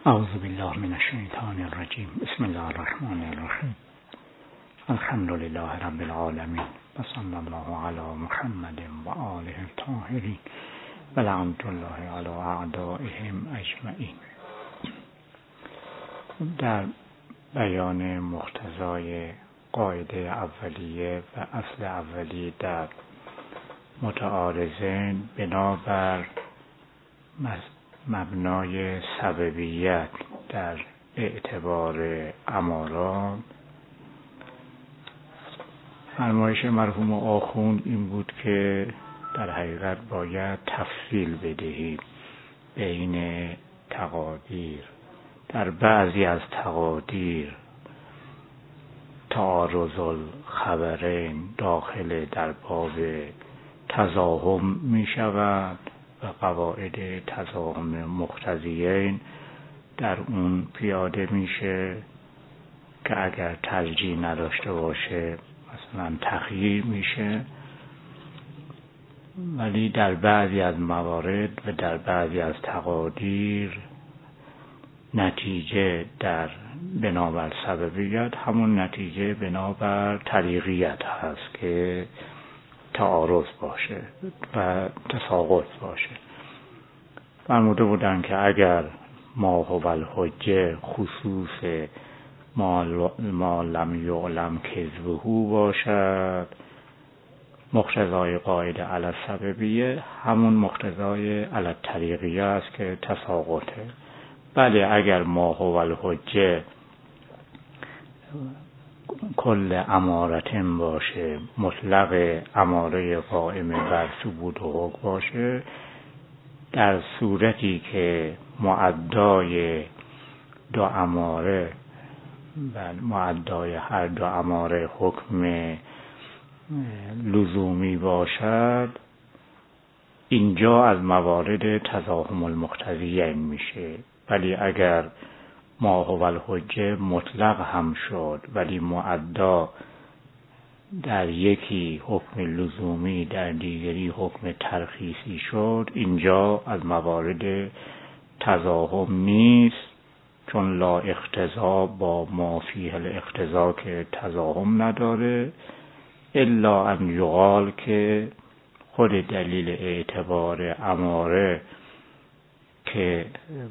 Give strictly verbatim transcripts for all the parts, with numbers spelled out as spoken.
اعوذ بالله من الشیطان الرجیم. بسم الله الرحمن الرحیم. الحمد لله رب العالمین و صلی الله علی محمد و آله الطاهرین و لعنت الله علی اعدائهم اجمعین. در بیان مقتضای قاعده اولیه و اصل اولیه در متعارضین بنابر مبنای سببیت در اعتبار امارات، فرمایش مرحوم آخوند این بود که در حقیقت باید تفصیل بدهید بین تقادیر. در بعضی از تقادیر تعارض الخبرین داخل در باب تضاهم می شود و قواعد تضاهم مقتضیین در اون پیاده میشه که اگر ترجیح نداشته باشه مثلا تخییر میشه، ولی در بعضی از موارد و در بعضی از تقادیر نتیجه در بنابر سببیت همون نتیجه بنابر طریقیت هست که تعارض باشه و تساقط باشه. فرموده بودن که اگر ما هو الحجه خصوص ما لم یعلم کذبه باشد، مقتضای قاعده علی السببیه همون مقتضای علی الطریقیه است که تساقطه. بله اگر ما هو الحجه کل امارتن باشه، مطلق اماره قائم بر ثبوت و حکم باشه، در صورتی که معدای دو اماره و معدای هر دو اماره حکم لزومی باشد، اینجا از موارد تضاهم المقتضیین میشه. ولی اگر ما هو الحجه مطلق هم شد ولی معدا در یکی حکم لزومی در دیگری حکم ترخیصی شد، اینجا از موارد تضاهم نیست، چون لا اقتضا با ما فیه الاقتضا که تضاهم نداره، الا ان یقال که خود دلیل اعتبار اماره که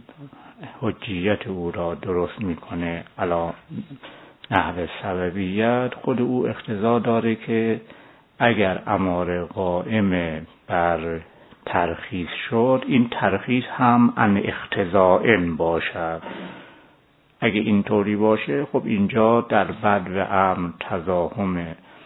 حجیت او را درست میکنه علا نحو سببیت، خود او اقتضا داره که اگر اماره قائم بر ترخیص شد، این ترخیص هم ان اقتضاء باشد. اگه اینطوری باشه خب اینجا در بد و امر تضاهم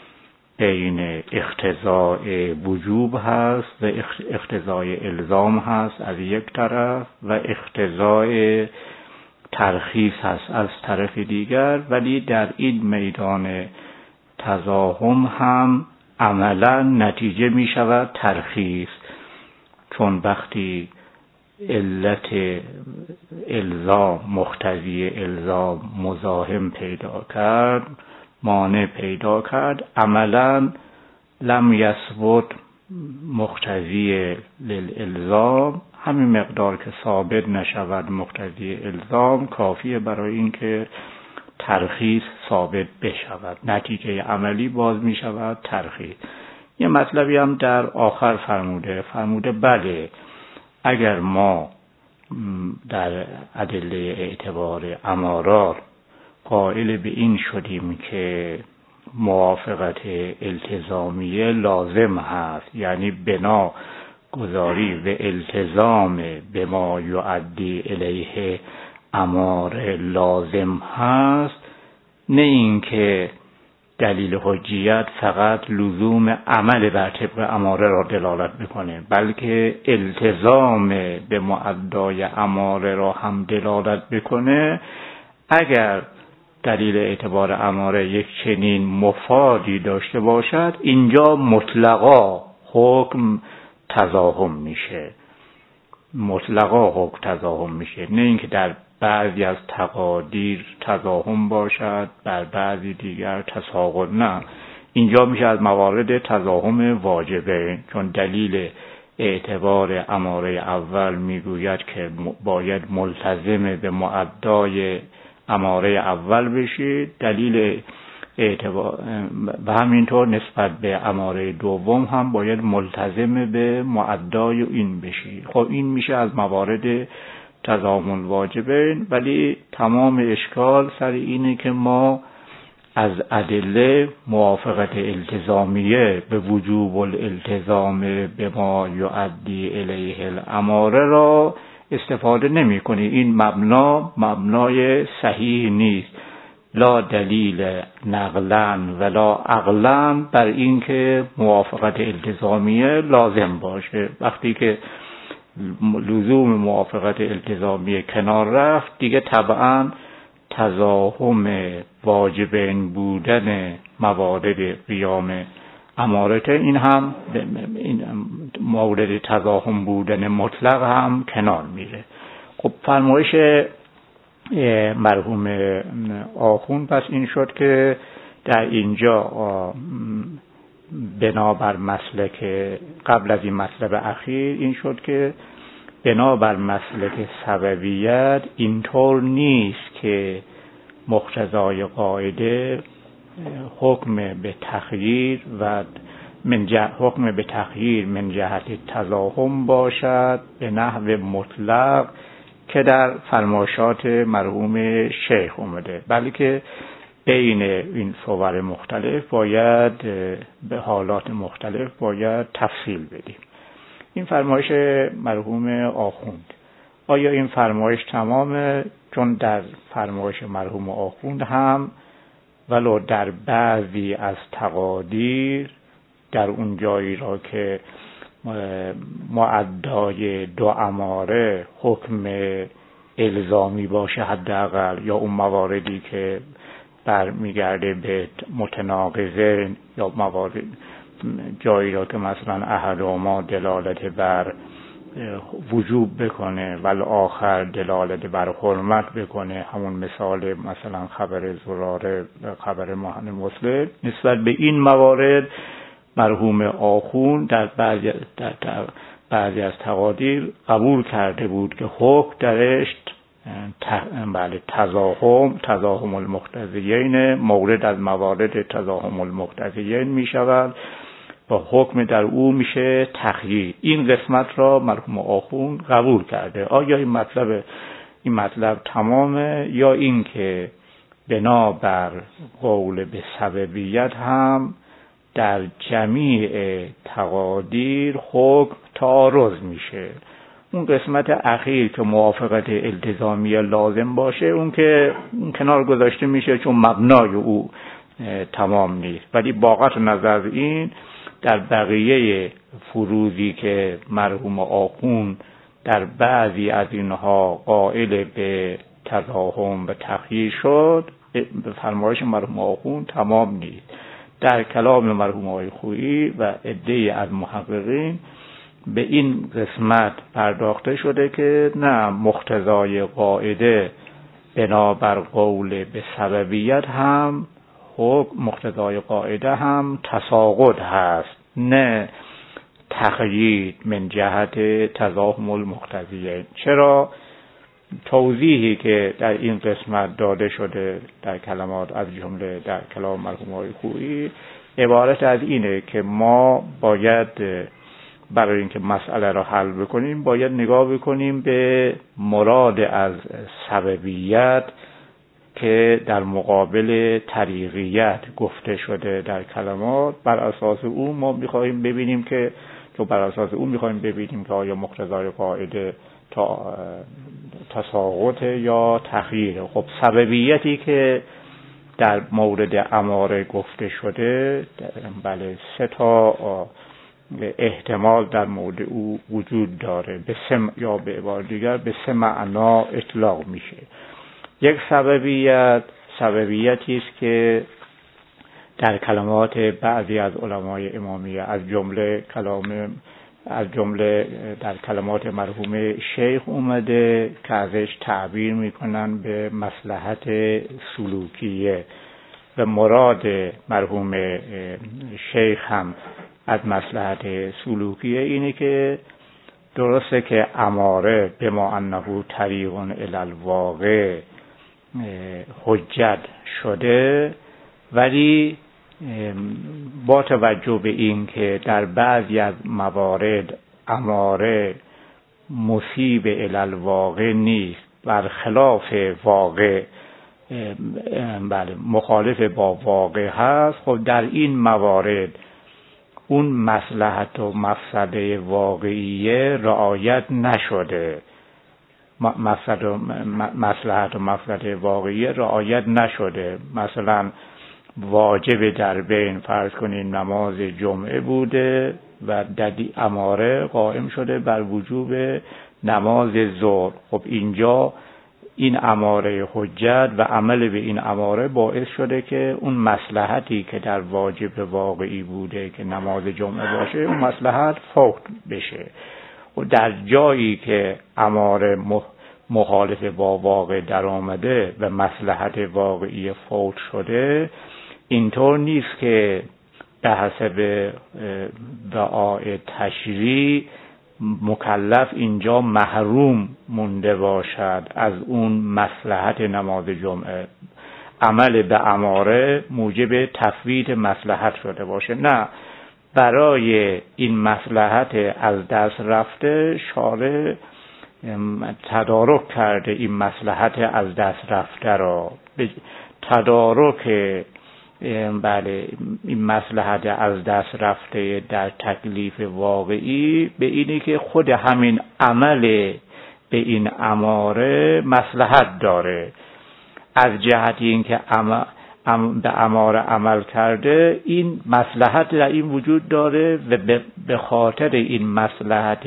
بین اقتضاء وجوب هست و اقتضاء الزام هست از یک طرف و اقتضاء ترخیص هست از طرف دیگر، ولی در این میدان تضاهم هم عملا نتیجه می شود ترخیص، چون وقتی علت الزام مقتضی الزام مزاحم پیدا کرد، مانع پیدا کرد، عملا لم یثبت مقتضی للالزام، همین مقدار که ثابت نشود مقتضی الزام کافیه برای اینکه ترخیص ثابت بشود، نتیجه عملی باز می شود ترخیص. یه مطلبی هم در آخر فرموده فرموده بله اگر ما در ادله اعتبار امارات قائل به این شدیم که موافقت التزامیه لازم هست، یعنی بنا گذاری و التزام به ما یؤدی الیه اماره لازم هست، نه اینکه دلیل حجیت فقط لزوم عمل بر طبق اماره را دلالت بکنه، بلکه التزام به معدای اماره را هم دلالت بکنه. اگر دلیل اعتبار اماره یک چنین مفادی داشته باشد، اینجا مطلقا حکم تضاهم میشه، مطلقا حکم تضاهم میشه، نه اینکه در بعضی از تقادیر تضاهم باشد بر بعضی دیگر تساقط، نه، اینجا میشه از موارد تضاهم واجبه، چون دلیل اعتبار اماره اول میگوید که باید ملتزم به مؤدای اماره اول بشید، دلیل اعتبار و همینطور نسبت به اماره دوم هم باید ملتزم به مؤدای این بشید. خب این میشه از موارد تضامن واجبین، ولی تمام اشکال سر اینه که ما از ادله موافقت التزامیه به وجوب الالتزام به ما یؤدی الیه الاماره را استفاده نمی کنی. این مبنا مبنای صحیح نیست، لا دلیل نقلا ولا عقلا بر این که موافقت التزامیه لازم باشه. وقتی که لزوم موافقت التزامیه کنار رفت، دیگه طبعا تزاحم واجبین بودن موارد قیام امارته، این هم این مورد تزاحم بودن مطلق هم کنار میره. خب فرمایش مرحوم آخوند پس این شد که در اینجا بنابر مسلک قبل از این مطلب اخیر این شد که بنابر مسلک سببیت اینطور نیست که مقتضای قاعده حکم به تخییر و من جه حکم به تخییر من جهت تزاحم باشد به نحو مطلق که در فرمایشات مرحوم شیخ اومده، بلکه بین این صور مختلف باید به حالات مختلف باید تفصیل بدیم. این فرمایش مرحوم آخوند، آیا این فرمایش تمامه؟ چون در فرمایش مرحوم آخوند هم ولو در بعضی از تقادیر، در اون جایی را که مؤدای دو اماره حکم الزامی باشه حداقل، یا اون مواردی که برمیگرده به متناقضه، یا موارد جایی را که مثلا احدهما دلالت بر وجوب بکنه ولی آخر دلالت بر حرمت بکنه، همون مثال مثلا خبر زراره خبر مهن مسلم، نسبت به این موارد مرحوم آخوند در بعضی, در بعضی از تقادیر قبول کرده بود که حکم درش بله تزاحم تزاحم المقتضیین مورد از موارد تزاحم المقتضیین می شود و حکم در او میشه تخییر. این قسمت را مرحوم آخوند قبول کرده. آیا این مطلب این مطلب تمامه، یا این که بنابر قول به سببیت هم در جمیع تقادیر حکم تعارض میشه؟ اون قسمت اخیر که موافقت التزامیه لازم باشه، اون که کنار گذاشته میشه چون مبنای او تمام نیست. ولی باقت نظر این در بقیه فروضی که مرحوم آخوند در بعضی از اینها قائل به تزاحم و تخییر شد، به فرمایش مرحوم آخوند تمام نیست. در کلام مرحوم آقای خویی و عده‌ای از محققین به این قسمت پرداخته شده که نه، مقتضای قاعده بنابر قول به سببیت هم حکم مقتضای قاعده هم تساقط هست، نه تقیید من جهت تزاحم المقتضیین. چرا؟ توضیحی که در این قسمت داده شده در کلمات از جمله در کلام مرحوم آقای خویی عبارت از اینه که ما باید برای اینکه مسئله را حل بکنیم باید نگاه بکنیم به مراد از سببیت که در مقابل طریقیت گفته شده در کلمات. بر اساس اون ما می‌خوایم ببینیم که تو بر اساس اون می‌خوایم ببینیم که آیا مقتضای قاعده تا تساقط یا تخییر. خب سببیتی که در مورد اماره گفته شده، بله سه تا احتمال در مورد او وجود داره، به سه یا به عبارت دیگر به سه معنا اطلاق میشه. یک سببیت سببیتی است که در کلمات بعضی از علمای امامیه از جمله کلام از جمله در کلمات مرحوم شیخ اومده که ازش تعبیر میکنن به مصلحت سلوکیه و مراد مرحوم شیخ هم از مصلحت سلوکیه اینه که درسته که اماره به ما انه طریق الی الواقع حجت شده، ولی با توجه به این که در بعضی از موارد اماره مصیب الی الواقع نیست، برخلاف واقع بله مخالف با واقع هست، خب در این موارد اون مصلحت و مفسده واقعیه رعایت نشده، مصلحت و مفسده واقعیه رعایت نشده. مثلا واجب در بین فرض کنین نماز جمعه بوده و ددی اماره قائم شده بر وجوب نماز ظهر. خب اینجا این اماره حجت و عمل به این اماره باعث شده که اون مصلحتی که در واجب واقعی بوده که نماز جمعه باشه اون مصلحت فوت بشه. و در جایی که اماره مخالف با واقع در آمده و مصلحت واقعی فوت شده، اینطور نیست که به حسب دعای تشریع مکلف اینجا محروم مونده باشد از اون مصلحت نماز جمعه، عمل به اماره موجب تفویت مصلحت شده باشه. نه، برای این مصلحت از دست رفته شارع تدارک کرده این مصلحت از دست رفته را. تدارک بله این مصلحت از دست رفته در تکلیف واقعی به اینه که خود همین عمل به این اماره مصلحت داره، از جهت اینکه به اماره عمل کرده این مصلحت در این وجود داره و به خاطر این مصلحت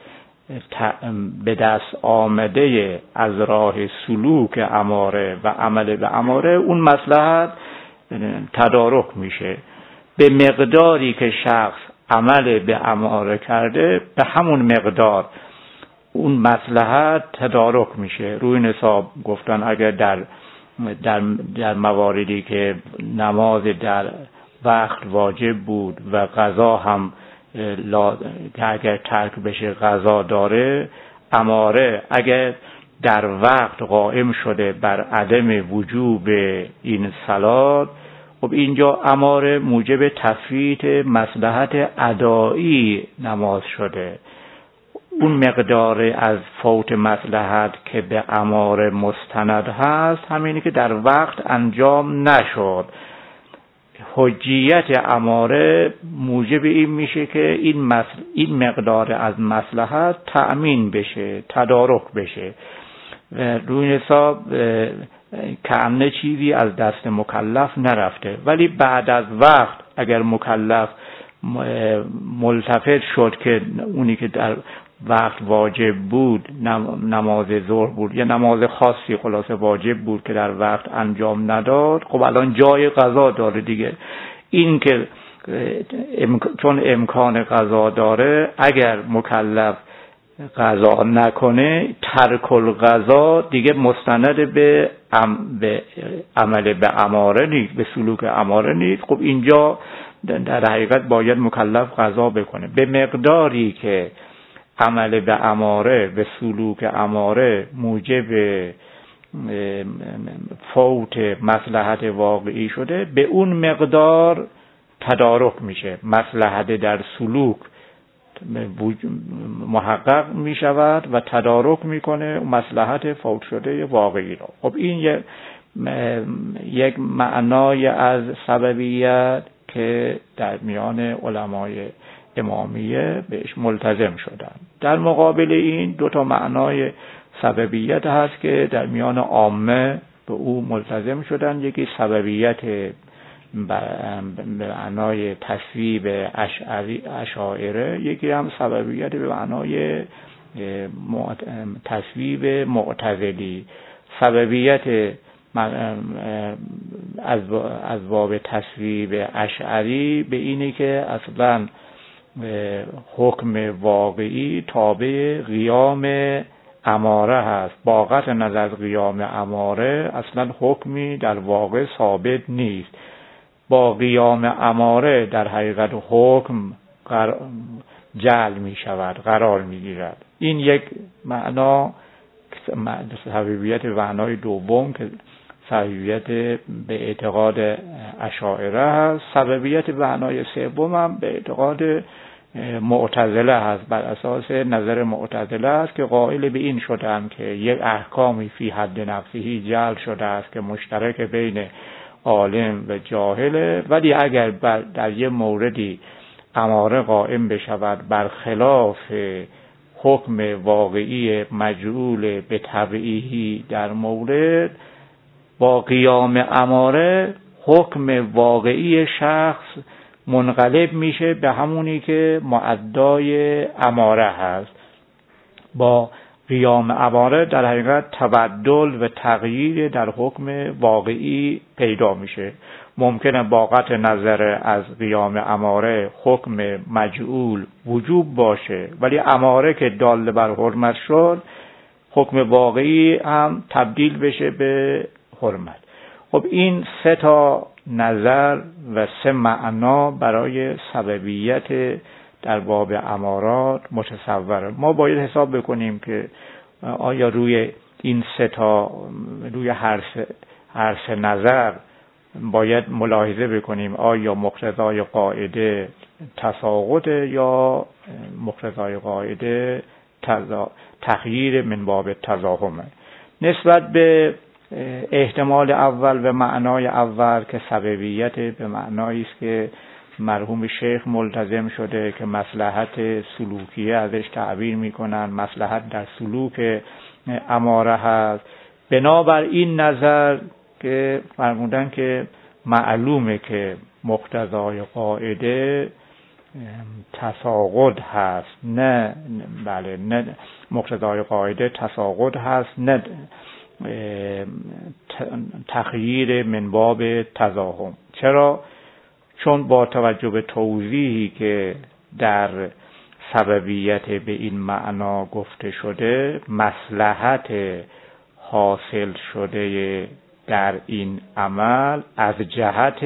به دست آمده از راه سلوک اماره و عمل به اماره اون مصلحت تدارک میشه. به مقداری که شخص عمل به اماره کرده به همون مقدار اون مصلحت تدارک میشه. روی نصاب گفتن اگر در در در مواردی که نماز در وقت واجب بود و قضا هم لا که اگر ترک بشه قضا داره، اماره اگر در وقت قائم شده بر عدم وجوب این صلات، خب اینجا اماره موجب تفویت مصلحت ادایی نماز شده. اون مقدار از فوت مصلحت که به اماره مستند هست همینی که در وقت انجام نشد. حجیت اماره موجب این میشه که این مصل... این مقدار از مصلحت تأمین بشه، تدارک بشه. روی حساب کامنه چیزی از دست مکلف نرفته، ولی بعد از وقت اگر مکلف ملتفت شد که اونی که در وقت واجب بود نماز ظهر بود یا نماز خاصی خلاصه واجب بود که در وقت انجام نداد، خب الان جای قضا داره دیگه. این که چون امکان قضا داره اگر مکلف قضا نکنه ترک القضا دیگه مستند به, ام به عمل به اماره نیست، به سلوک اماره نیست. خب اینجا در حقیقت باید مکلف قضا بکنه به مقداری که عمل به اماره به سلوک اماره موجب فوت مصلحت واقعی شده، به اون مقدار تدارک میشه، مصلحت در سلوک محقق می شود و تدارک میکنه مصلحت فوت شده واقعی را. خب این یک معنای از سببیت که در میان علمای امامیه بهش ملتزم شدن. در مقابل این دو تا معنای سببیت هست که در میان عامه به او ملتزم شدن. یکی سببیت به معنای تصویب اشعری اشاعره، یکی هم سببیت به معنای تصویب معتزلی. سببیت از باب تصویب اشعری به اینه که اصلا حکم واقعی تابع قیام اماره هست. با قطع نظر از قیام اماره اصلا حکمی در واقع ثابت نیست. با قیام اماره در حقیقت حکم جعل می شود، قرار می گیرد. این یک معنا سببیت به معنای دوم که سببیت به اعتقاد اشاعره هست. سببیت به معنای سوم هم به اعتقاد معتزله هست، بر اساس نظر معتزله است که قائل به این شدند که یک احکامی فی حد نفسه جعل شده است که مشترک بین عالم و جاهله، ولی اگر در یک موردی اماره قائم بشود برخلاف حکم واقعی مجعول به تبعیه در مورد، با قیام اماره حکم واقعی شخص منقلب میشه به همونی که معدای اماره هست. با قیام اماره در حقیقت تبدل و تغییر در حکم واقعی پیدا میشه. ممکنه با قطع نظر از قیام اماره حکم مجعول وجوب باشه، ولی اماره که دال بر حرمت شد حکم واقعی هم تبدیل بشه به حرمت. خب این سه تا نظر و سه معنا برای سببیت در باب امارات متصوره. ما باید حساب بکنیم که آیا روی این سه تا روی هر سه هر سه نظر باید ملاحظه بکنیم آیا مقتضای قاعده تساقط یا مقتضای قاعده تغییر من باب تزاحمه. نسبت به احتمال اول و معنای اول که سببیت به معنایی است که مرحوم شیخ ملتزم شده که مصلحت سلوکیه ازش تعبیر میکنن، مصلحت در سلوک اماره هست. بنابر این نظر که فرمودن که معلومه که مقتضای قاعده تساقط هست، نه بله نه مقتضای قاعده تساقط هست، نه تغییر من باب تزاحم. چرا؟ چون با توجه به توضیحی که در سببیت به این معنا گفته شده، مصلحت حاصل شده در این عمل از جهت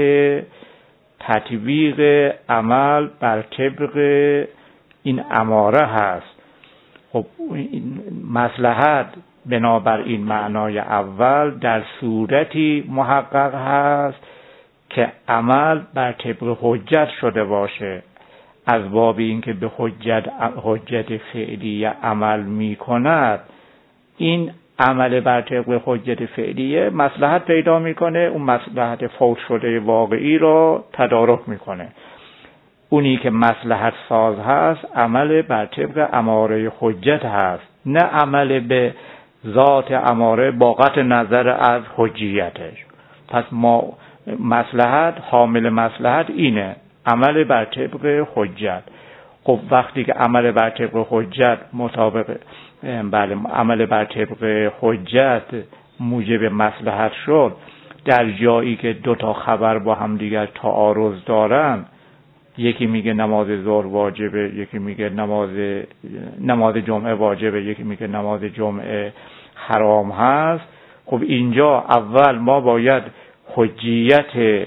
تطبیق عمل بر طبق این اماره هست. خب این مصلحت بنابر این معنای اول در صورتی محقق هست که عمل بر طبق حجت شده باشه. از باب این که به حجت حجت فعلیه عمل می کند، این عمل بر طبق حجت فعلیه مصلحت پیدا میکنه، اون مصلحت فوت شده واقعی رو تدارک میکنه. اونی که مصلحت ساز هست عمل بر طبق اماره حجت هست، نه عمل به ذات اماره با قطع نظر از حجیتش. پس ما مصلحت حامل مصلحت اینه عمل بر طبق حجت. خب وقتی که عمل بر طبق حجت مطابق بله عمل بر طبق حجت موجب مصلحت شد، در جایی که دو تا خبر با هم دیگر تعارض دارن، یکی میگه نماز ظهر واجبه، یکی میگه نماز نماز جمعه واجبه، یکی میگه نماز جمعه حرام هست. خب اینجا اول ما باید حجیت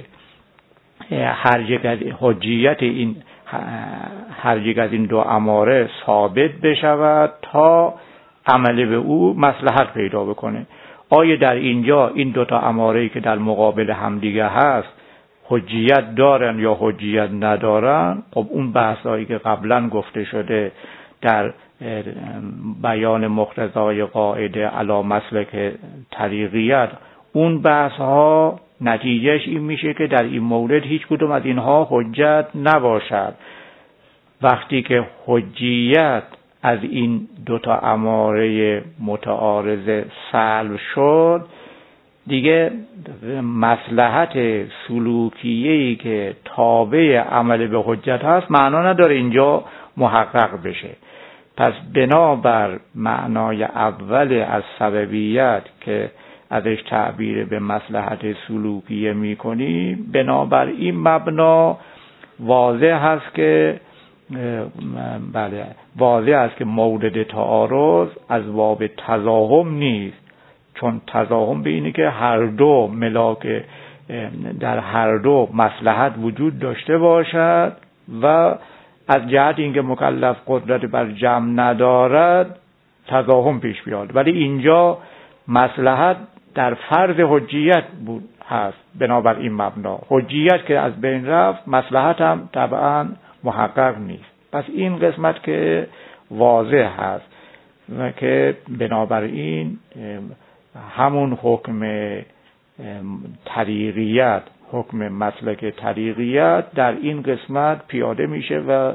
هر یک از حجیت این هر یک از این دو اماره ثابت بشود تا عمل به او مصلحت پیدا بکنه. آیا در اینجا این دو تا اماره‌ای که در مقابل همدیگه هست حجیت دارن یا حجیت ندارن؟ خب اون بحثایی که قبلا گفته شده در بیان مقتضای قاعده علی مسلک طریقیت، اون بحث ها نتیجهش این میشه که در این مورد هیچ کدوم از اینها حجت نباشد. وقتی که حجیت از این دوتا اماره متعارض سلب شد، دیگه مصلحت سلوکیه‌ای که تابع عمل به حجت هست معنا نداره اینجا محقق بشه. پس بنابر معنای اول از سببیت که ازش تعبیر به مصلحت سلوکیه میکنی، بنابر این مبنا واضح هست که بله واضح است که مورد تعارض از باب تزاحم نیست، چون تزاحم به اینه که هر دو ملاک در هر دو مصلحت وجود داشته باشد و از جهت اینکه مکلف قدرت بر جمع ندارد تضاهم پیش بیاد، ولی اینجا مصلحت در فرض حجیت بود هست. بنابر این مبنا حجیت که از بین رفت، مصلحت هم طبعا محقق نیست. پس این قسمت که واضح هست و که بنابراین همون حکم طریقیت، حکم مسلک طریقیت در این قسمت پیاده میشه و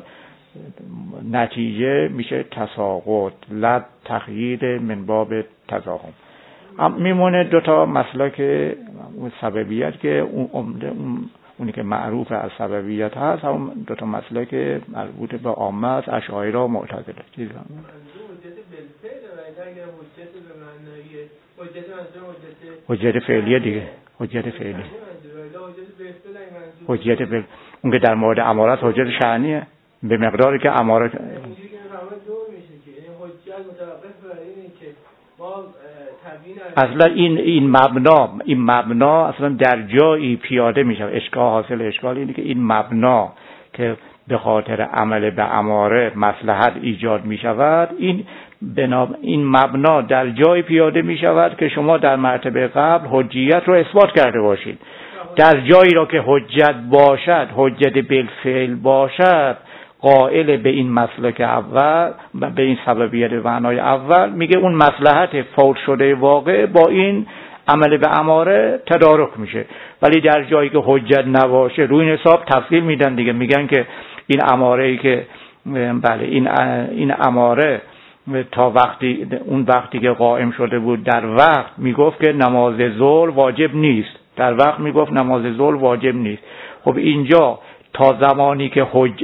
نتیجه میشه تساقط، لد تقیید من باب تضاهم. میمونه دوتا مسلک سببیت که اون اونی که معروف از سببیت هست، هم دوتا مسلک مربوط به عامه از اشاعره و معتزله. چیز هم حجت فعلیه دیگه، حجت فعلی، حجت فعلی اون که در مورد امارت حجت شأنیه به مقداری که امارت اصلا این این مبنا این مبنا اصلا در جایی پیاده میشه. اشکال حاصل اشکال اینه که این مبنا که به خاطر عمل به اماره مصلحت ایجاد می شود، این بنا این مبنا در جایی پیاده می شود که شما در مرتبه قبل حجیت رو اثبات کرده باشید. در جایی را که حجت باشد، حجت بالفعل باشد، قائل به این مسلک اول، به این سببیت معنای اول، میگه اون مصلحت فوت شده واقع با این عمل به اماره تدارک میشه. ولی در جایی که حجت نباشه، روی این حساب تفصیل میدن دیگه، میگن که این اماره ای که بله این این اماره تا وقتی اون وقتی که قائم شده بود در وقت میگفت که نماز ظهر واجب نیست، در وقت میگفت نماز ظهر واجب نیست. خب اینجا تا زمانی که حج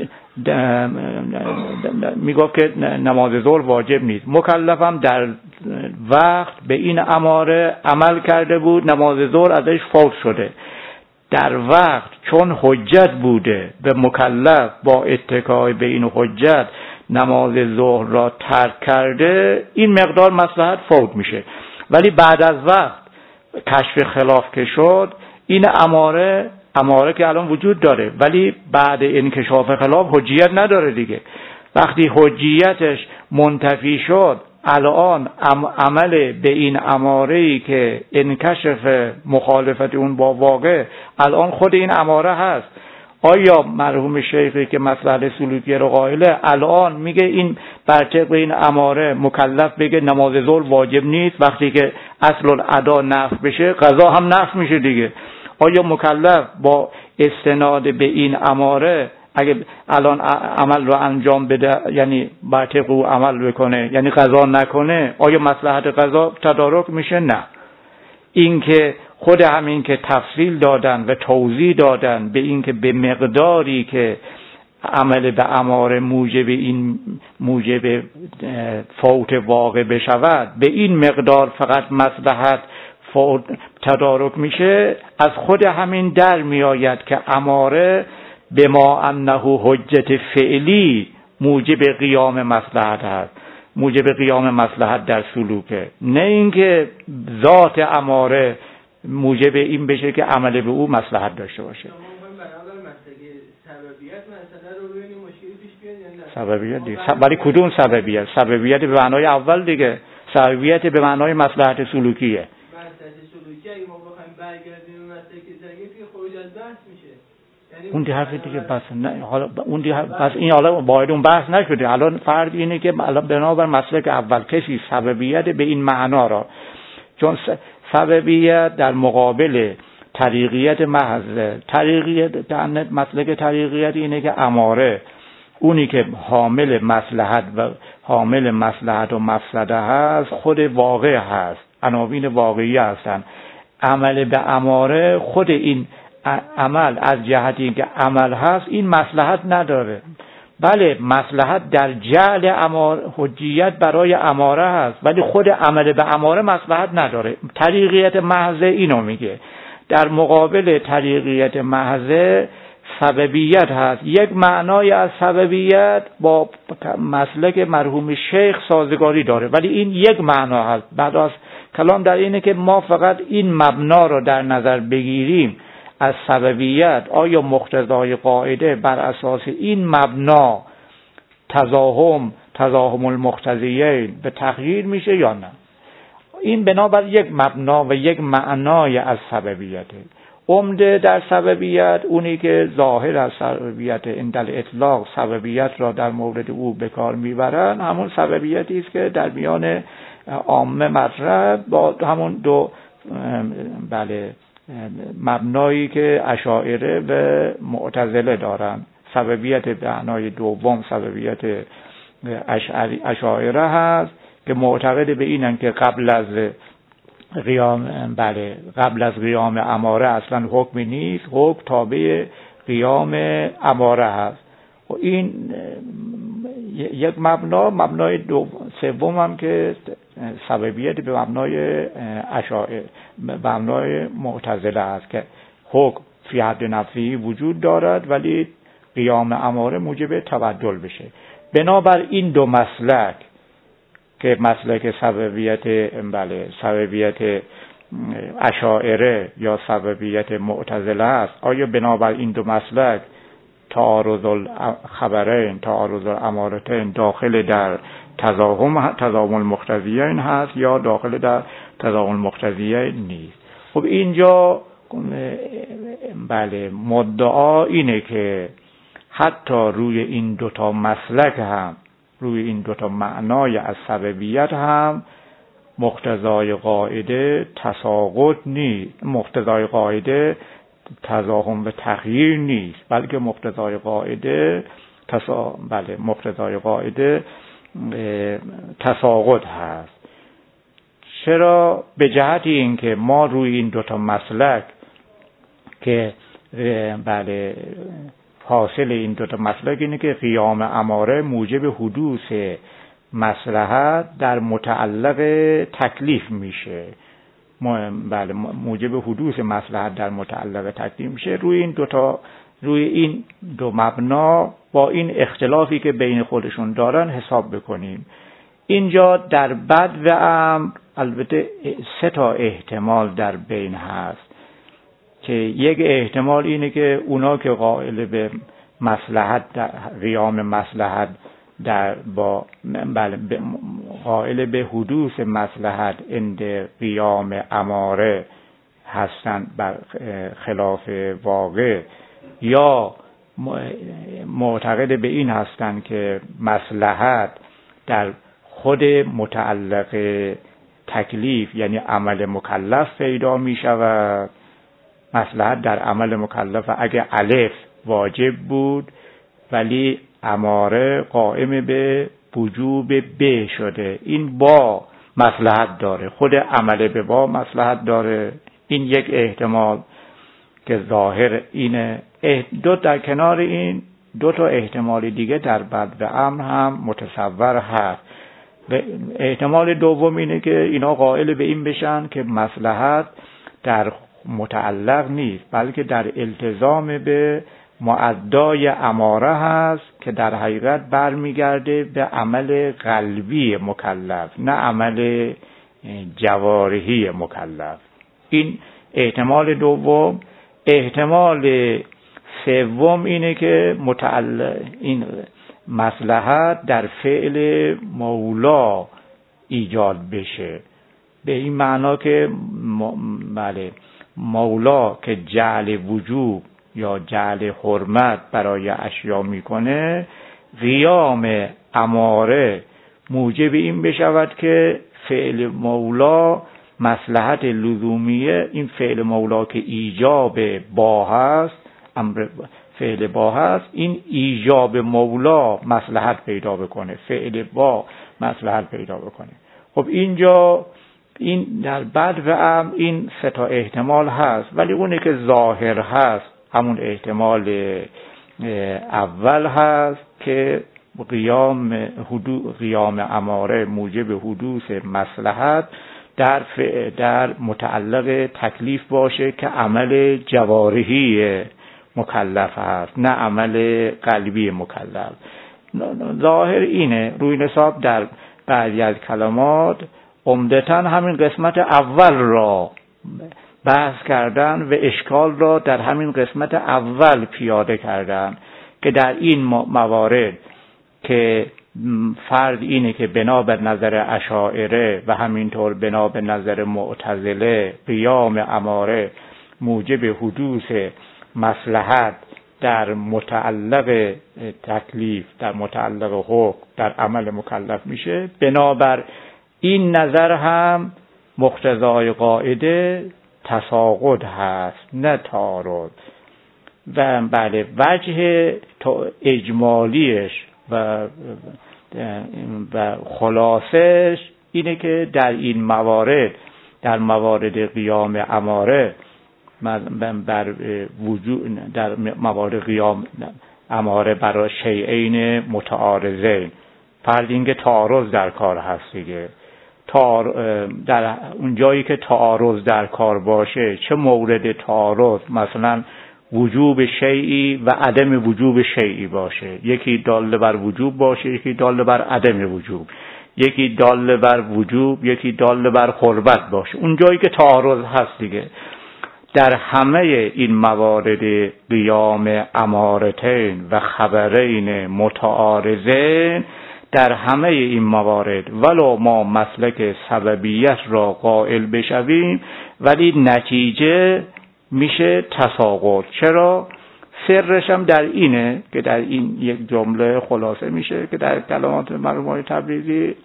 میگفت که نماز ظهر واجب نیست، مکلفم در وقت به این اماره عمل کرده بود، نماز ظهر ازش فوت شده. در وقت چون حجت بوده به مکلف با اتکای به این حجت نماز ظهر را ترک کرده، این مقدار مصلحت فوت میشه. ولی بعد از وقت کشف خلاف که شد، این اماره اماره که الان وجود داره ولی بعد انکشاف خلاف حجیت نداره دیگه. وقتی حجیتش منتفی شد، الان عمل به این اماره‌ای که انکشف مخالفت اون با واقع، الان خود این اماره هست. آیا مرحوم شیخی که مسئله سلوکی رو قائله، الان میگه این بر طبق این اماره مکلف بگه نماز ظهر واجب نیست، وقتی که اصل الادا نفی بشه قضا هم نفی میشه دیگه. آیا مکلف با استناد به این اماره اگه الان عمل رو انجام بده، یعنی بر طبق او عمل بکنه، یعنی قضا نکنه، آیا مصلحت قضا تدارک میشه؟ نه. این که خود همین که تفصیل دادن و توضیح دادن به این که به مقداری که عمل به اماره موجب این موجب فوت واقع بشود، به این مقدار فقط مصلحت فوت تدارک میشه، از خود همین در میآید که اماره به ما انه حجت فعلی موجب قیام مصلحت هست، موجب قیام مصلحت در سلوکه، نه اینکه ذات اماره موجب این بشه که عمل به او مصلحت داشته باشه. سببیت دیگه، ولی کدوم سببیت؟ سببیت به معنای اول دیگه، سببیت به معنای مصلحت سلوکیه. اگه ما بخوایم برگردیم به مسئله که خروج از بحث میشه، یعنی اون دی حرف دیگه بس نه، حالا اون دی بس این حالا باید اون بحث نشده. الان فرض اینه که الان بنابر مسلک اول کسی سببیت به این معنا را، چون سببیت در مقابل طریقیت محض، طریقیت در مسلک طریقیت اینه که اماره اونی که حامل مصلحت و حامل مصلحت و مفسده هست خود واقع هست، عناوین واقعی هستن. عمل به اماره خود این عمل از جهتی که عمل هست این مصلحت نداره. بله مصلحت در جعل اماره حجیت برای اماره هست، ولی خود عمل به اماره مصلحت نداره. طریقیت محض اینو میگه. در مقابل طریقیت محض سببیت هست. یک معنای از سببیت با مسلک مرحوم شیخ سازگاری داره، ولی این یک معنا هست. بعد از کلام در اینه که ما فقط این مبنا رو در نظر بگیریم از سببیت، آیا مقتضای قاعده بر اساس این مبنا تزاحم تزاحم المقتضیین به تغییر میشه یا نه. این بنابر یک مبنا و یک معنای از سببیته. عمده در سببیت اونی که ظاهر از سببیت اندل اطلاق سببیت را در مورد او به کار میبرن همون سببیتی است که در میان عامه مطرح با همون دو بله مبنایی که اشاعره و معتزله دارن. سببیت به معنای دوم سببیت اشاعره هست که معتقد به اینن که قبل از قیام بله قبل از قیام اماره اصلا حکمی نیست، حکم تابع قیام اماره هست. و این یک مبنا. مبنای دو سوم هم که سببیت به مبنای اشاعره به مبنای معتزله است که حکم فی حد نفسی وجود دارد ولی قیام اماره موجب تبدل بشه. بنابر این دو مسلک که مسلک سببیت بله سببیت اشاعره یا سببیت معتزله است، آیا بنابر این دو مسلک تعارض الخبرین تعارض الامارتین داخل در تزاحم تزاحم المقتضیین هست یا داخل در تزاحم المقتضیین نیست؟ خب اینجا بله مدعا اینه که حتی روی این دوتا مسلک هم روی این دوتا معنای از سببیت هم مقتضای قاعده تساقط نیست، مقتضای قاعده تزاحم و تغییر نیست، بلکه مقتضای قاعده تسا... بله مقتضای قاعده تساقط هست. چرا؟ به جهت اینکه ما روی این دوتا مسلک که بله حاصل این دوتا مسلک اینه که قیام اماره موجب حدوث مصلحت در متعلق تکلیف میشه. بله موجب حدوث مصلحت در متعلق تکلیف میشه. روی این دوتا روی این دو مبنا با این اختلافی که بین خودشون دارن حساب بکنیم. اینجا در بد و امر البته سه تا احتمال در بین هست که یک احتمال اینه که اونا که قائل به مصلحت در قیام مصلحت در با بله قائل به حدوث مصلحت عند قیام اماره هستند بر خلاف واقع، یا معتقد به این هستند که مصلحت در خود متعلق تکلیف یعنی عمل مکلف پیدا می شود. مصلحت در عمل مکلف اگه الف واجب بود ولی اماره قائم به وجوب ب شده، این با مصلحت داره، خود عمل به با مصلحت داره. این یک احتمال که ظاهر اینه. دو در کنار این دو تا احتمال دیگه در بد و امر هم متصور هست. احتمال دوم اینه که اینا قائل به این بشن که مصلحت در متعلق نیست بلکه در التزام به معدای اماره هست که در حقیقت برمیگرده به عمل قلبی مکلف نه عمل جوارحی مکلف. این احتمال دوم. احتمال سوم اینه که متعلق این مصلحت در فعل مولا ایجاد بشه، به این معنا که بله مولا که جعل وجوب یا جعل حرمت برای اشیا میکنه، قیام اماره موجب این بشود که فعل مولا مصلحت لزومیه. این فعل مولا که ایجاب با هست، امر فعل با هست، این ایجاب مولا مصلحت پیدا بکنه، فعل با مصلحت پیدا بکنه. خب اینجا این در بد و امر این سه تا احتمال هست، ولی اونی که ظاهر هست همون احتمال اول هست که قیام حدوث قیام اماره موجب حدوث مصلحت در در متعلق تکلیف باشه که عمل جوارحی مکلف هست نه عمل قلبی مکلف. ظاهر اینه. روی حساب در بعضی از کلمات عمدتاً همین قسمت اول را بحث کردن و اشکال را در همین قسمت اول پیاده کردن که در این موارد که فرض اینه که بنا به نظر اشاعره و همینطور بنا به نظر معتزله قیام اماره موجب حدوث مصلحت در متعلق تکلیف، در متعلق حکم، در عمل مکلف میشه، بنابر این نظر هم مقتضای قاعده تساقط هست نه تعارض. و بله وجه اجمالیش و و خلاصش اینه که در این موارد، در موارد قیام اماره بر وجود، در موارد قیام اماره برای شیئین متعارضین، فرض اینکه تعارض در کار هست دیگه، در اون جایی که تعارض در کار باشه، چه مورد تعارض، مثلا وجوب شیئی و عدم وجوب شیئی باشه، یکی دال بر وجوب باشه، یکی دال بر عدم وجوب، یکی دال بر وجوب، یکی دال بر قربت باشه، اون جایی که تعارض هست دیگه. در همه این موارد قیام امارتین و خبرین متعارضین، در همه این موارد ولو ما مسلک سببیت را قائل بشویم، ولی نتیجه میشه تساقط. چرا؟ سرش هم در اینه که در این یک جمله خلاصه میشه که در کلمات مرحوم تبریزی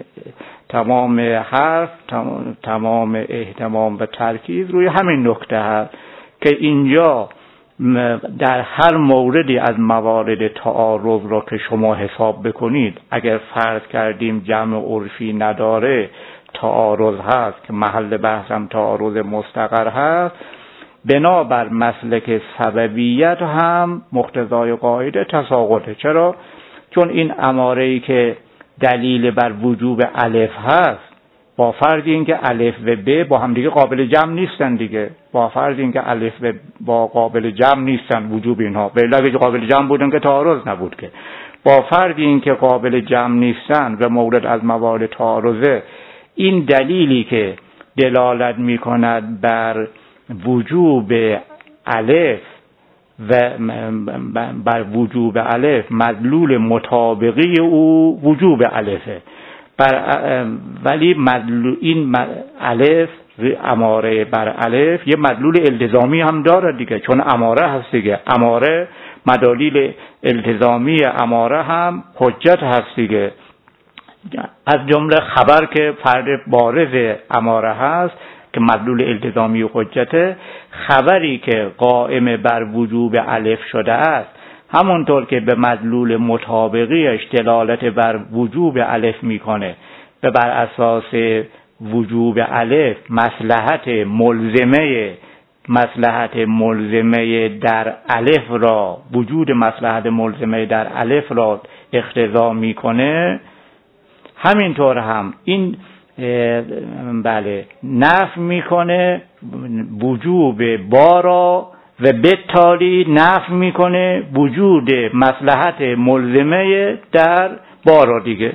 تمام حرف، تمام, تمام اهتمام و ترکیز روی همین نکته هست که اینجا در هر موردی از موارد تعارض را که شما حساب بکنید، اگر فرض کردیم جمع عرفی نداره، تعارض هست که محل بحث هم تعارض مستقر هست، بنابر مسلک سببیت هم مقتضای قاعده تساقطه. چرا؟ چون این اماره‌ای که دلیل بر وجوب الف هست، با فرض اینکه الف و ب با هم دیگه قابل جمع نیستن دیگه، با فرض اینکه الف و با قابل جمع نیستن وجوب اینها، بله اگه قابل جمع بودن که تعارض نبود که، با فرض اینکه قابل جمع نیستن و مورد از موارد تعارضه، این دلیلی که دلالت میکند بر وجوب الف و بر وجوب الف مدلول مطابقی او وجوب الفه، بر ولی مدلول این الف اماره بر الف یه مدلول التزامی هم داره دیگه، چون اماره هست دیگه، اماره مدالیل التزامی اماره هم حجت هست دیگه، از جمله خبر که فرد بارز اماره هست که مدلول التزامی و حجته، خبری که قائم بر وجوب الف شده است همونطور که به مدلول مطابقیش دلالت بر وجوب الف میکنه و بر اساس وجوب الف مصلحت ملزمه مصلحت ملزمه در الف را، وجود مصلحت ملزمه در الف را اقتضا میکنه، همینطور هم این بله نفی میکنه وجوب با را و بالتالي نفی میکنه وجود مصلحت ملزمه در با را دیگه.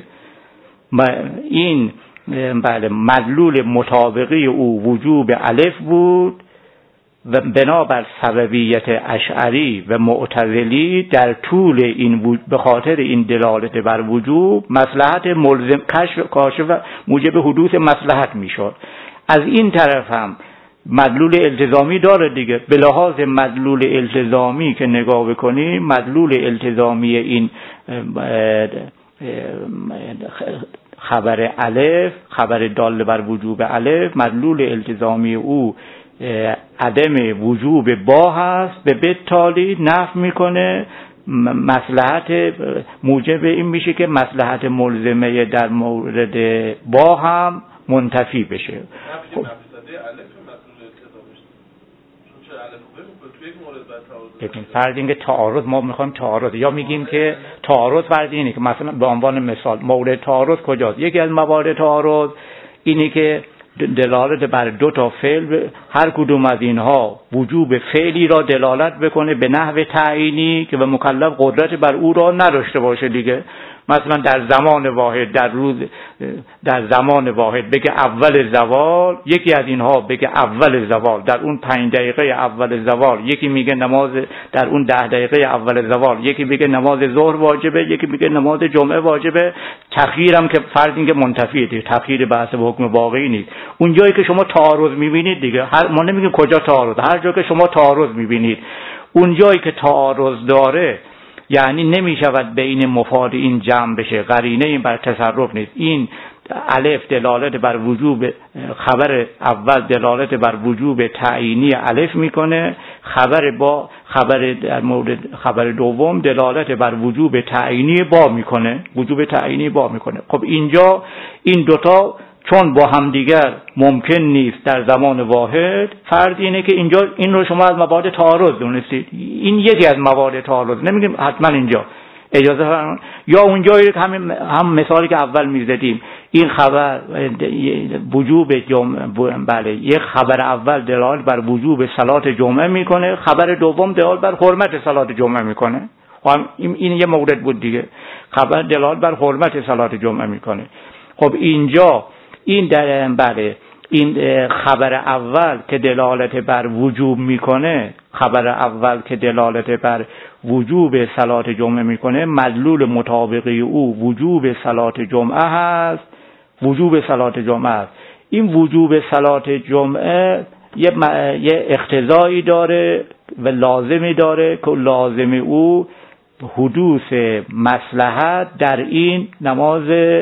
این بله مدلول مطابقی او وجوب الف بود و بنابر سببیت اشعری و معتزلی در طول این به خاطر این دلالت بر وجوب مصلحت ملزم کشف کاشف موجب حدوث مصلحت میشد. از این طرف هم مدلول التزامی داره دیگه، به لحاظ مدلول التزامی که نگاه بکنیم، مدلول التزامی این خبر الف، خبر دال بر وجوب الف، مدلول التزامی او عدم وجوب با هست، به بالتالي نفی میکنه مصلحت، موجب این میشه که مصلحت ملزمه در مورد با هم منتفی بشه. خب ببین فرض اینکه تعارض، ما میخوایم تعارض، یا میگیم که تعارض فرض اینه که مثلا به عنوان مثال مورد تعارض کجاست؟ یکی از موارد تعارض اینه که دلالت بر دو تا فعل، هر کدوم از اینها وجوب فعلی را دلالت بکنه به نحو تعیینی که به مکلف قدرت بر او را نداشته باشه دیگه. مثلا در زمان واحد، در روز، در زمان واحد بگه اول زوال، یکی از اینها بگه اول زوال، در اون پنج دقیقه اول زوال یکی میگه نماز، در اون ده دقیقه اول زوال یکی میگه نماز ظهر واجبه، یکی میگه نماز جمعه واجبه. تأخیرم که فرض این که منتفیه دیگه، تأخیر بحث به حکم واقعی نیست. اون جایی که شما تعارض میبینید دیگه، هر ما نمیگیم کجا تعارض، هر جایی که شما تعارض میبینید، اون جایی که تعارض داره یعنی نمیشود بین مفاد این جمع بشه، قرینه این بر تصرف نیست. این الف دلالت بر وجوب، خبر اول دلالت بر وجوب تعیینی الف میکنه، خبر با خبر در مورد خبر دوم دلالت بر وجوب تعیینی با میکنه، وجوب تعیینی با میکنه. خب اینجا این دوتا چون با همدیگر ممکن نیست در زمان واحد، فرض اینه که اینجا این رو شما از موارد تعارض دونستید، این یکی از موارد تعارض، نمیگیم حتما اینجا، اجازه فرمایید. یا اونجایی که همین هم مثالی که اول میزدیم، این خبر وجوب جمعه، بله یک خبر اول دلالت بر وجوب صلات جمعه میکنه، خبر دوم دلالت بر حرمت صلات جمعه میکنه. این این یه مورد بود دیگه، خبر دلالت بر حرمت صلات جمعه میکنه. خب اینجا این در بله این خبر اول که دلالت بر وجوب میکنه، خبر اول که دلالت بر وجوب صلات جمعه میکنه، مدلول مطابقی او وجوب صلات جمعه هست، وجوب صلات جمعه هست. این وجوب صلات جمعه یه, م... یه اقتضایی داره و لازمی داره که لازم او حدوث مصلحت در این نماز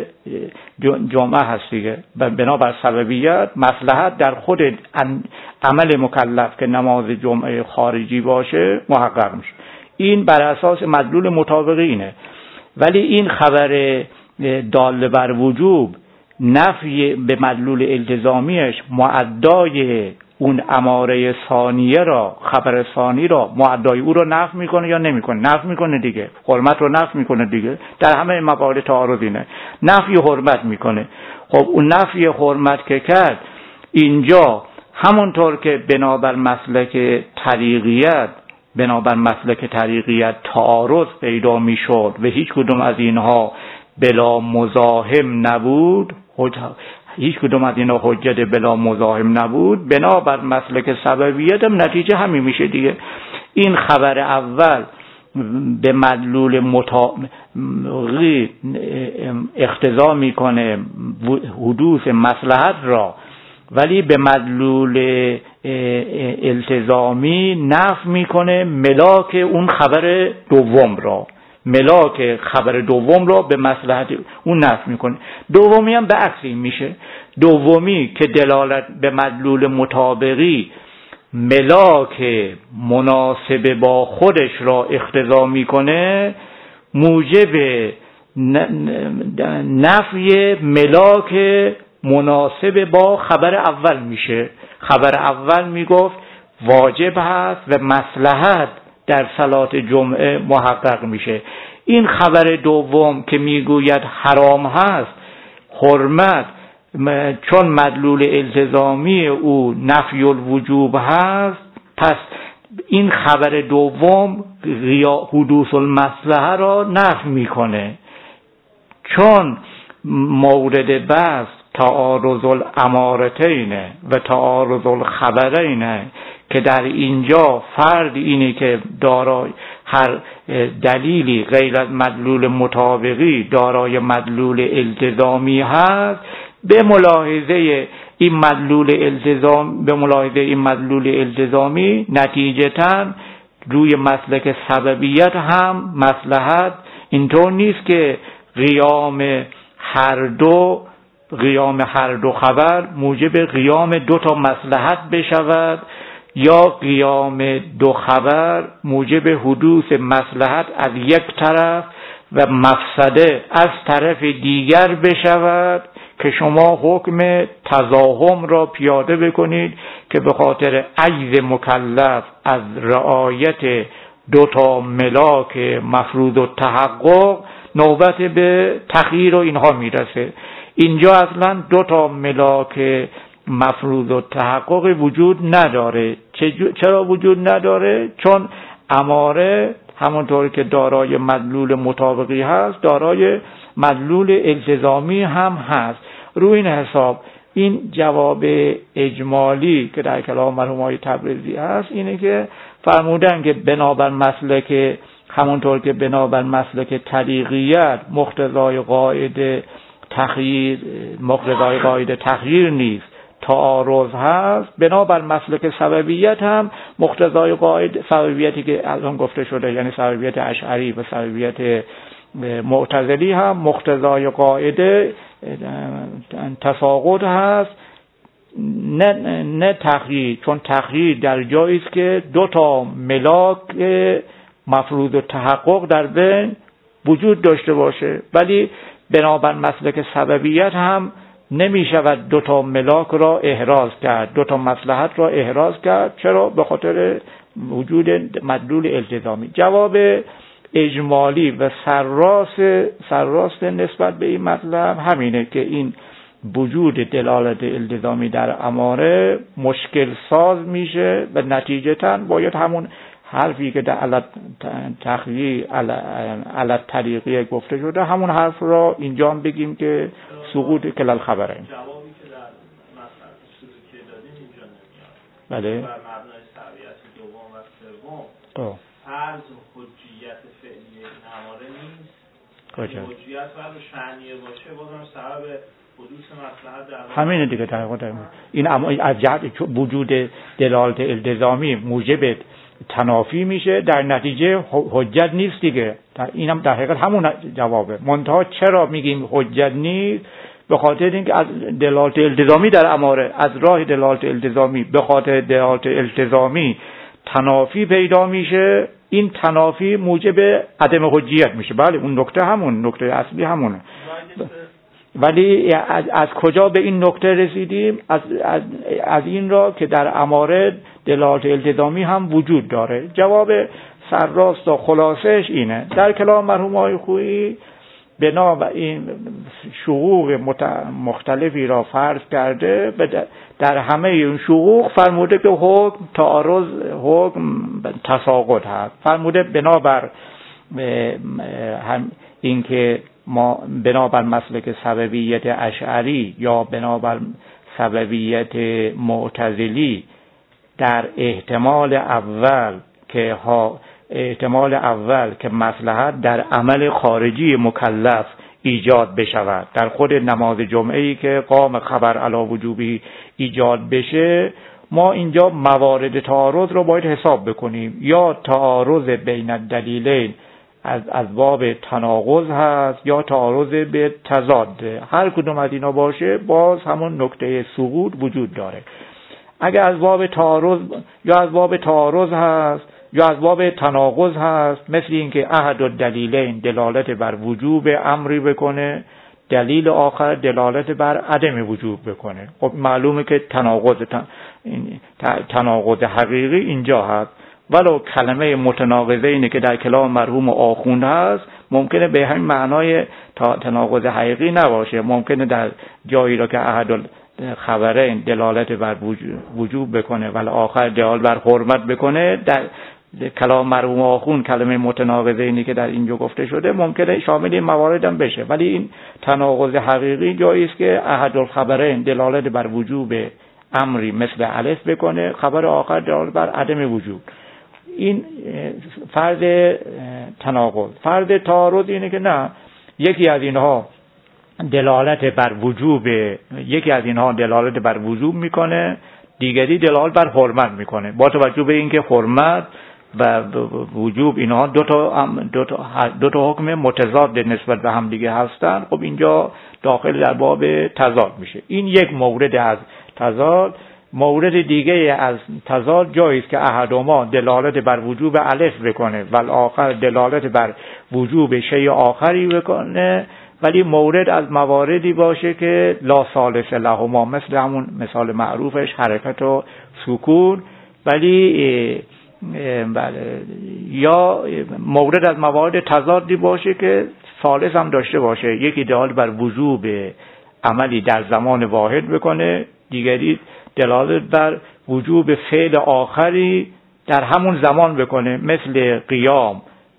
جمعه هست دیگه. بنابر سببیت مصلحت در خود عمل مکلف که نماز جمعه خارجی باشه محقق میشه. این بر اساس مدلول مطابقی اینه. ولی این خبر دال بر وجوب نفی به مدلول التزامیش معدای اون اماره ثانیه را، خبر ثانی را، معدای او را نفی میکنه یا نمیکنه؟ نفی میکنه دیگه، حرمت رو نفی میکنه دیگه. در همه موارد تعارض اینه، نفی حرمت میکنه. خب اون نفی حرمت که کرد، اینجا همونطور که بنابر مسلک طریقیت بنابر مسلک طریقیت تعارض پیدا میشد و هیچ کدوم از اینها بلا مزاحم نبود، هیچ کدوم از اینا حجت بلا مزاحم نبود، بنابر مسلک سببیت هم نتیجه همین میشه دیگه. این خبر اول به مدلول مطابقی اقتضا میکنه حدوث مصلحت را، ولی به مدلول التزامی نفی میکنه ملاک اون خبر دوم را، ملاک خبر دوم را به مصلحت اون نفی میکنه. دومی هم به عکس این میشه. دومی که دلالت به مدلول مطابقی ملاک مناسب با خودش را اقتضا میکنه، موجب نفی ملاک مناسب با خبر اول میشه. خبر اول میگفت واجب هست و مصلحت در صلات جمعه محقق میشه. این خبر دوم که میگوید حرام هست، حرمت، چون مدلول التزامی او نفی الوجوب هست، پس این خبر دوم حدوث المصلحه را نفی میکنه. چون مورد بحث تعارض الامارتین و تعارض الخبرین که در اینجا فرض اینه که دارای هر دلیلی غیر از مدلول مطابقی دارای مدلول التزامی هست، به ملاحظه این مدلول التزام به ملاحظه این مدلول التزامی نتیجتاً روی مسلک سببیت هم مصلحت اینطور نیست که قیام هر دو قیام هر دو خبر موجب قیام دو تا مصلحت بشود، یا قیام دو خبر موجب حدوث مصلحت از یک طرف و مفسده از طرف دیگر بشود که شما حکم تزاحم را پیاده بکنید که به خاطر عجز مکلف از رعایت دو تا ملاک مفروض و تحقق نوبت به تخییر و اینها میرسه. اینجا اصلا دو تا ملاک مفروض و تحقق وجود نداره. چرا وجود نداره؟ چون اماره همونطور که دارای مدلول مطابقی هست دارای مدلول التزامی هم هست. روی این حساب این جواب اجمالی که در کلام مرحوم آقای تبریزی هست اینه که فرمودن که بنابر مسلک همونطور که بنابر مسلک طریقیت مقتضای قاعده تخییر مقتضای قاعده تخییر نیست تعارض هست، بنابر مسلک سببیت هم مقتضای قاعده سببیتی که الان گفته شده یعنی سببیت اشعری و سببیت معتزلی هم مقتضای قاعده تساقط هست نه نه تخییر، چون تخییر در جایی است که دو تا ملاک مفروض التحقق در بین وجود داشته باشه، ولی بنابر مسلک سببیت هم نمی شود دو تا ملاک را احراز کرد، دو تا مصلحت را احراز کرد. چرا؟ به خاطر وجود مدلول التزامی. جواب اجمالی و سرراست سرراست نسبت به این مطلب همینه که این وجود دلالت التزامی در اماره مشکل ساز میشه و نتیجتاً باید همون حرفی که در علت تخییر علت طریقی گفته شده همون حرف را اینجا هم بگیم که سقوط کلال خبره. جوابی که در مسئله سلوکی دادیم اینجا نمیاد. بله. بر مبنای سببیت دوم و سوم فرض حجیت فعلی این اماره نیست. حجیت بر شأنیه باشه بازم سبب حدوث مصلحت در همینه دیگه در واقع این از جهت وجود دلالت التزامی موجب تنافی میشه، در نتیجه حجت نیست دیگه. اینم در حقیقت همون جوابه. منتها چرا میگیم حجت نیست؟ به خاطر اینکه از دلالت التزامی در اماره از راه دلالت التزامی به خاطر دلالت التزامی تنافی پیدا میشه، این تنافی موجب عدم حجیت میشه. بله اون نکته همون نکته اصلی همونه. ولی از, از کجا به این نکته رسیدیم؟ از, از, از این را که در اماره دلالت التزامی هم وجود داره. جواب سرراست و خلاصش اینه. در کلام مرحوم آقای خویی بنا و این شقوق مختلفی را فرض کرده و در همه این شقوق فرموده که حکم تعارض حکم تساقط هست. فرموده بنابر هم این که ما بنابر مسلک سببیت اشعری یا بنابر سببیت معتزلی در احتمال اول که ها احتمال اول که مصلحت در عمل خارجی مکلف ایجاد بشود، در خود نماز جمعه‌ای که قام خبر علی وجوبی ایجاد بشه، ما اینجا موارد تعارض رو باید حساب بکنیم. یا تعارض بین الدلیلین از از باب تناقض هست یا تعارض به تضاد. هر کدوم از اینا باشه باز همون نکته سقوط وجود داره. اگر از باب تعارض یا از باب تعارض هست یا از باب تناقض هست، مثل اینکه احد الدلیلین دلالت بر وجوب امری بکنه، دلیل آخر دلالت بر عدم وجوب بکنه، خب معلومه که تناقض تناقض حقیقی اینجا هست. ولو کلمه متناقضه اینه که در کلام مرحوم آخوند هست، ممکنه به همین معنای تناقض حقیقی نباشه. ممکنه در جایی را که احد خبرین دلالت بر وجوب بکنه ولی آخر دلالت بر حرمت بکنه، در کلام مرحوم آخوند کلمه متناقضه اینی که در اینجا گفته شده ممکنه شامل این موارد هم بشه. ولی این تناقض حقیقی جایی است که احد الخبرین دلالت بر وجوب امری مثل الف بکنه، خبر آخر دلالت بر عدم وجوب. این فرض تناقض. فرض تعارض اینه که نه، یکی از اینها دلالت بر وجوب یکی از اینها دلالت بر وجوب میکنه، دیگری دلالت بر حرمت میکنه. با توجه به اینکه حرمت و وجوب اینها دو تا دو تا دو تا حکم متضاد نسبت به هم دیگه هستن، خب اینجا داخل در باب تضاد میشه. این یک مورد از تضاد. مورد دیگه از تضاد جایی است که احدهما دلالت بر وجوب الف بکنه و آخر دلالت بر وجوب شیء آخری بکنه، ولی مورد از مواردی باشه که لا ثالث لهما، مثل همون مثال معروفش حرکت و سکون. ولی بله، یا مورد از موارد تضادی باشه که ثالث هم داشته باشه، یکی دلالت بر وجوب عملی در زمان واحد بکنه، دیگری دلالت بر وجوب فعل آخری در همون زمان بکنه، مثل قیام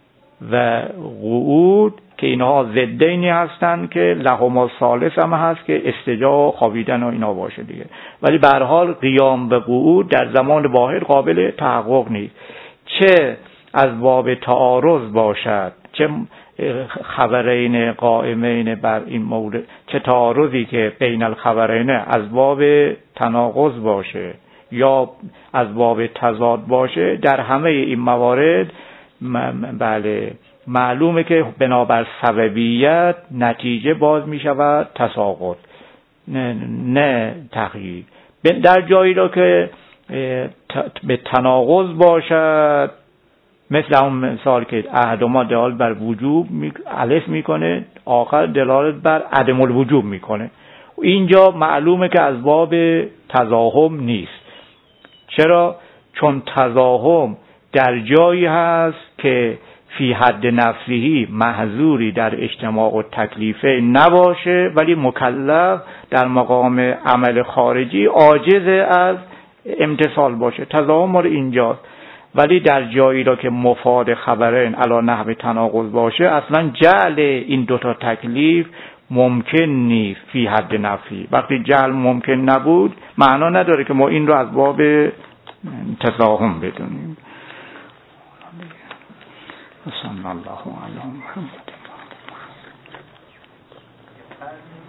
و قعود که اینها ضدینی هستن که لهما ثالث هم هست که استجا و خوابیدن و اینا باشه دیگه. ولی به هر حال قیام به قعود در زمان واحد قابل تحقق نیست، چه از باب تعارض باشد، چه خبرین قائمین بر این مورد، چه تعارضی که بین الخبرین از باب تناقض باشه یا از باب تضاد باشه، در همه این موارد بله معلومه که بنابر سببیت نتیجه باز می شود تساقط، نه, نه تغییر. در جایی را که به تناقض باشد، مثل اون مثال که احدما دلالت بر وجوب الف میکنه، آخر دلالت بر عدم الوجوب میکنه، اینجا معلومه که از باب تزاحم نیست. چرا؟ چون تزاحم در جایی هست که فی حد نفسهی محظوری در اجتماع و تکلیفه نباشه، ولی مکلف در مقام عمل خارجی عاجز از امتثال باشه، تزاحم مال اینجاست. ولی در جایی را که مفاد خبرین علی نحو تناقض باشه، اصلا جعل این دوتا تکلیف ممکن نیست فی حد نفی. وقتی جعل ممکن نبود، معنا نداره که ما این رو از باب تزاحم بدونیم. صلی الله علی محمد.